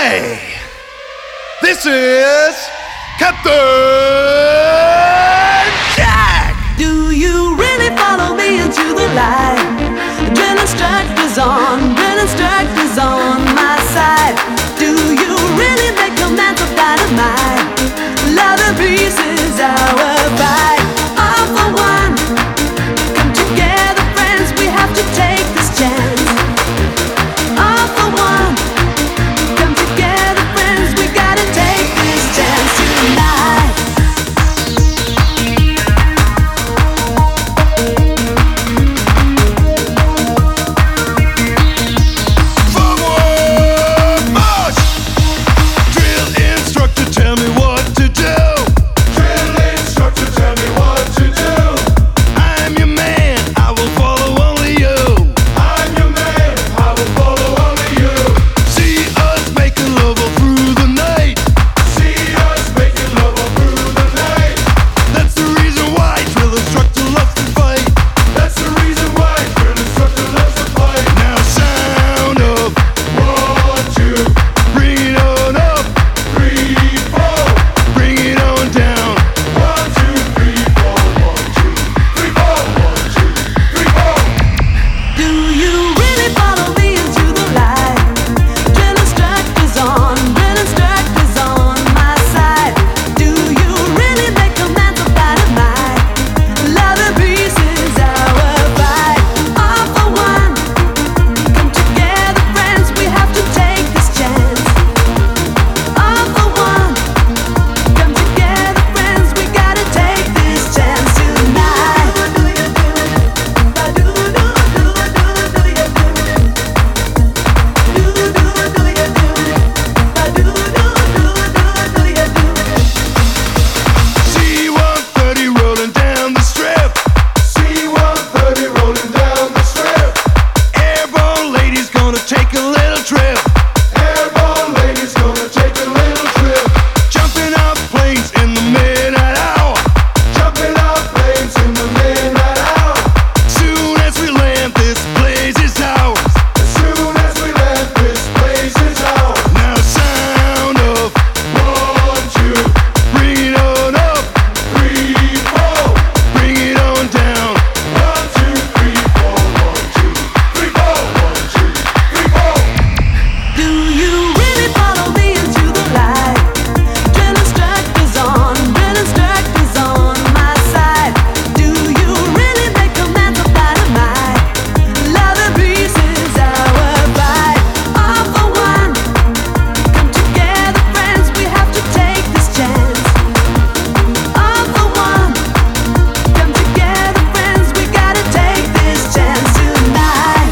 Hey, this is Captain Jack. Do you really follow me into the light? Drill instructors on my side. Do you really make commands of dynamite? Love and peace is our fight. All for one, come together, friends. We have to take this chance. All for one, come together, friends. We gotta take this chance tonight. Tell me what to do. Drill instructor, tell me what to do. I'm your man, I will follow only you. I'm your man, I will follow only you. See us making love all through the night. See us making love all through the night. That's the reason why drill instructor loves to fight. That's the reason why drill instructor loves to fight. Now sound up, 1, 2, bring it on up, 3. Bring it on down. 1, 2, 3, 4. 1, 2, 3, 4. 1, 2, 3, 4. Do you really follow me into the light? Drill instructors on my side. Do you really make commands of dynamite? Love and peace is our fight. All for one, come together, friends. We have to take this chance. All for one, come together, friends. We gotta take this chance tonight. C-130 rolling down the strip. C-130 rolling down the strip. Airborne ladies gonna take a little trip. Airborne ladies gonna take a little trip. Jumping out planes in the midnight hour. Jumping out planes in the midnight hour. Soon as we land, this place is ours. As soon as we land, this place is ours. Now sound of 1, 2, bring it on up, 3, 4. Bring it on down. 1, 2, 3, 4. 1, 2, 3, 4. 1, 2, 3, 4. Do you really follow me into the light? Drill instructors on my side. Do you really make commands of dynamite? Love and peace is our fight. All for one, come together, friends. We have to take this chance. All for one, come together, friends. We gotta take this chance tonight.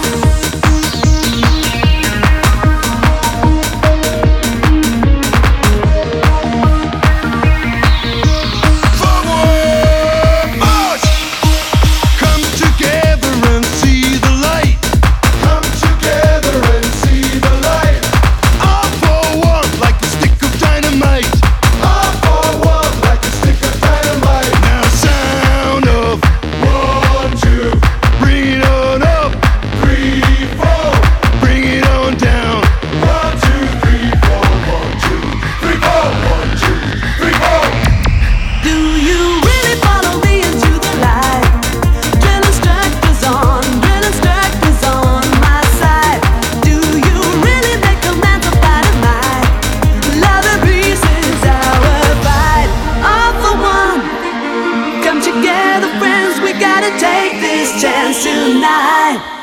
Forward march! Come together and see the light. Come together and see the light. All for one, like a stick of dynamite. All for one, like a stick of dynamite. Now sound of 1, 2, bring it on up, 3, 4. Bring it on down. 1, 2, 3, 4. 1, 2, 3, 4. 1, 2, 3, 4. Do you really follow me into the light? Drill instructors on my side. Do you really make commands of dynamite? Love and peace is our fight. All for one, come together, friends. We gotta take this chance tonight.